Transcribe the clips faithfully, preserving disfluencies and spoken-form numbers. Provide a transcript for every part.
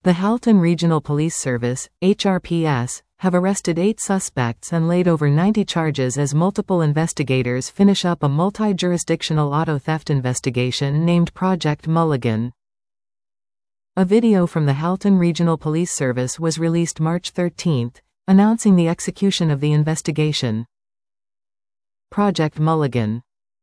The Halton Regional Police Service, H R P S, have arrested eight suspects and laid over ninety charges as multiple investigators finish up a multi-jurisdictional auto theft investigation named Project Mulligan. A video from the Halton Regional Police Service was released March thirteenth, announcing the execution of the investigation. Project Mulligan.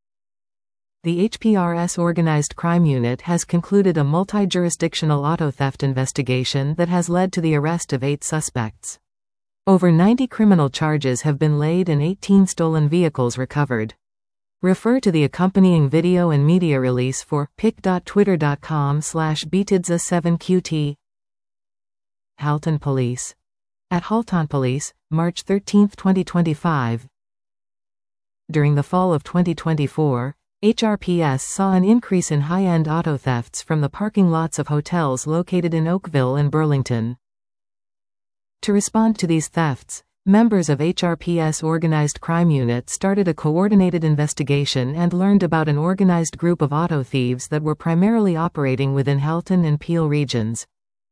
The H P R S Organized Crime Unit has concluded a multi-jurisdictional auto theft investigation that has led to the arrest of eight suspects. Over ninety criminal charges have been laid and eighteen stolen vehicles recovered. Refer to the accompanying video and media release for pic dot twitter dot com slash b t i d z a seven q t. Halton Police. At Halton Police, March thirteenth twenty twenty-five. During the fall of twenty twenty-four, H R P S saw an increase in high-end auto thefts from the parking lots of hotels located in Oakville and Burlington. To respond to these thefts, members of H R P S Organized Crime Unit started a coordinated investigation and learned about an organized group of auto thieves that were primarily operating within Halton and Peel regions.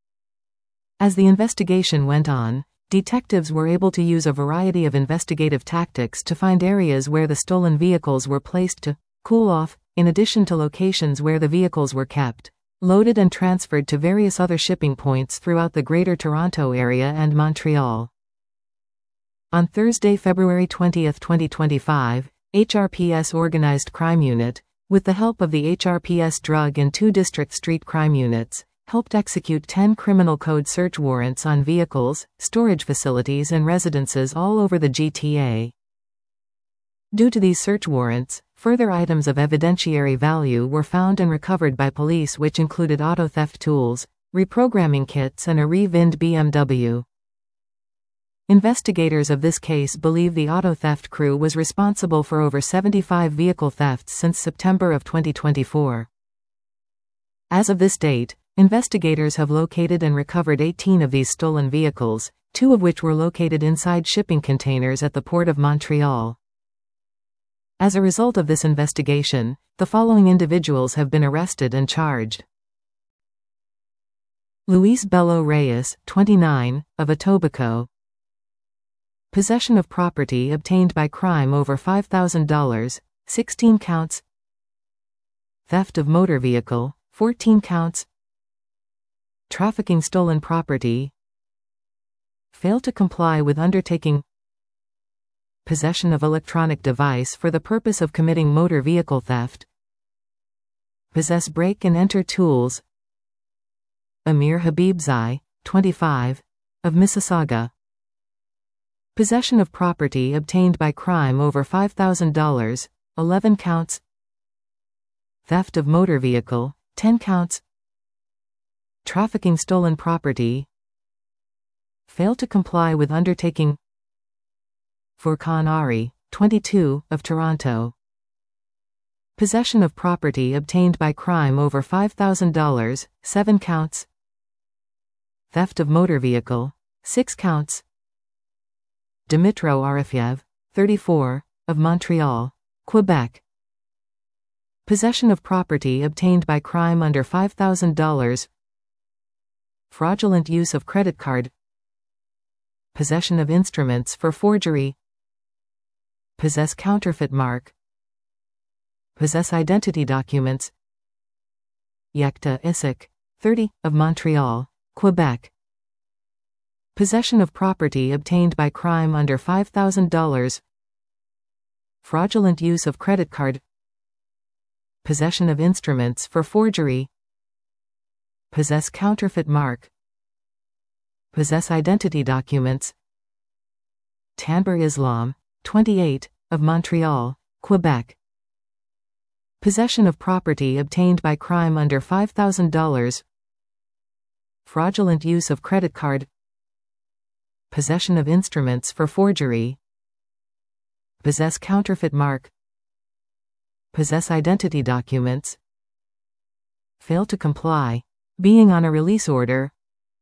As the investigation went on, detectives were able to use a variety of investigative tactics to find areas where the stolen vehicles were placed to cool off, in addition to locations where the vehicles were kept, loaded and transferred to various other shipping points throughout the Greater Toronto Area and Montreal. On Thursday, February twentieth twenty twenty-five, H R P S Organized Crime Unit, with the help of the H R P S Drug and two District Street Crime Units, helped execute ten criminal code search warrants on vehicles, storage facilities and residences all over the G T A. Due to these search warrants, further items of evidentiary value were found and recovered by police, which included auto theft tools, reprogramming kits and a re-VINed B M W. Investigators of this case believe the auto theft crew was responsible for over seventy-five vehicle thefts since September of twenty twenty-four. As of this date, investigators have located and recovered eighteen of these stolen vehicles, two of which were located inside shipping containers at the Port of Montreal. As a result of this investigation, the following individuals have been arrested and charged. Luis Bello Reyes, twenty-nine, of Etobicoke. Possession of property obtained by crime over five thousand dollars, sixteen counts. Theft of motor vehicle, fourteen counts. Trafficking stolen property. Fail to comply with undertaking. Possession of electronic device for the purpose of committing motor vehicle theft. Possess break and enter tools. Amir Habibzai, twenty-five, of Mississauga. Possession of property obtained by crime over five thousand dollars, eleven counts. Theft of motor vehicle, ten counts. Trafficking stolen property. Fail to comply with undertaking. Furkan Ari, twenty-two, of Toronto. Possession of property obtained by crime over five thousand dollars, seven counts. Theft of motor vehicle, six counts. Dimitro Arifiev, thirty-four, of Montreal, Quebec. Possession of property obtained by crime under five thousand dollars. Fraudulent use of credit card. Possession of instruments for forgery. Possess counterfeit mark. Possess identity documents. Yekta Isik, thirty, of Montreal, Quebec. Possession of property obtained by crime under five thousand dollars. Fraudulent use of credit card. Possession of instruments for forgery. Possess counterfeit mark. Possess identity documents. Tanber Islam, twenty-eight, of Montreal, Quebec. Possession of property obtained by crime under five thousand dollars. Fraudulent use of credit card. Possession of instruments for forgery. Possess counterfeit mark. Possess identity documents. Fail to comply. Being on a release order.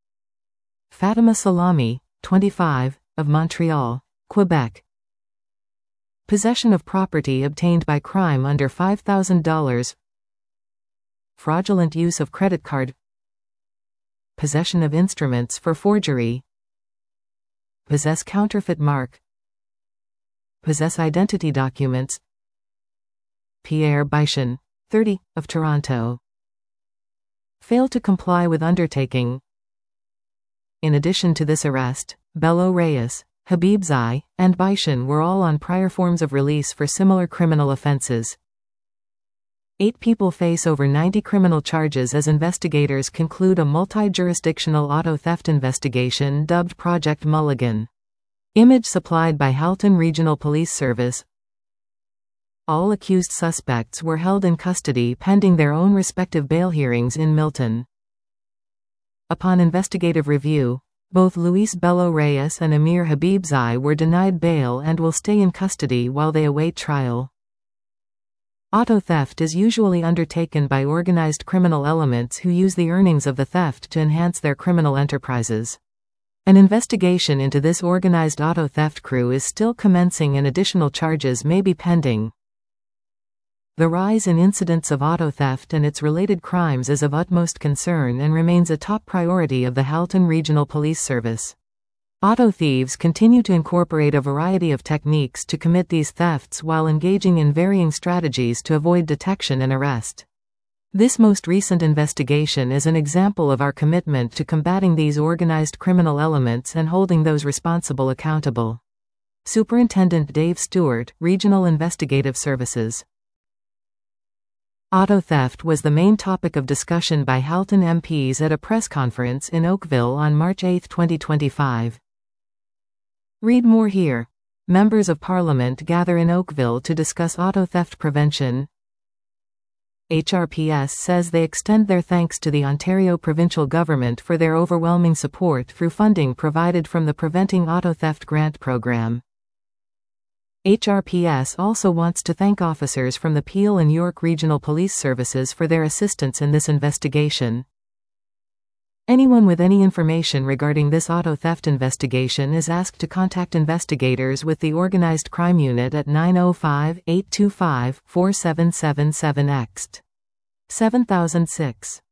Fatima Salami, twenty-five, of Montreal, Quebec. Possession of property obtained by crime under five thousand dollars. Fraudulent use of credit card. possession of instruments for forgery, possess counterfeit mark, possess identity documents. Pierre Bichon, thirty, of Toronto, failed to comply with undertaking. In addition to this arrest, Bello Reyes, Habibzai, and Bichon were all on prior forms of release for similar criminal offenses. Eight people face over ninety criminal charges as investigators conclude a multi-jurisdictional auto theft investigation dubbed Project Mulligan. Image supplied by Halton Regional Police Service. All accused suspects were held in custody pending their own respective bail hearings in Milton. Upon investigative review, both Luis Bello Reyes and Amir Habibzai were denied bail and will stay in custody while they await trial. Auto theft is usually undertaken by organized criminal elements who use the earnings of the theft to enhance their criminal enterprises. An investigation into this organized auto theft crew is still commencing and additional charges may be pending. The rise in incidents of auto theft and its related crimes is of utmost concern and remains a top priority of the Halton Regional Police Service. Auto thieves continue to incorporate a variety of techniques to commit these thefts while engaging in varying strategies to avoid detection and arrest. This most recent investigation is an example of our commitment to combating these organized criminal elements and holding those responsible accountable. Superintendent Dave Stewart, Regional Investigative Services. Auto theft was the main topic of discussion by Halton M Ps at a press conference in Oakville on March eighth twenty twenty-five. Read more here. Members of Parliament gather in Oakville to discuss auto theft prevention. H R P S says they extend their thanks to the Ontario provincial government for their overwhelming support through funding provided from the Preventing Auto Theft Grant Program. H R P S also wants to thank officers from the Peel and York Regional Police Services for their assistance in this investigation. Anyone with any information regarding this auto theft investigation is asked to contact investigators with the Organized Crime Unit at nine oh five, eight two five, four seven seven seven X. seven thousand six.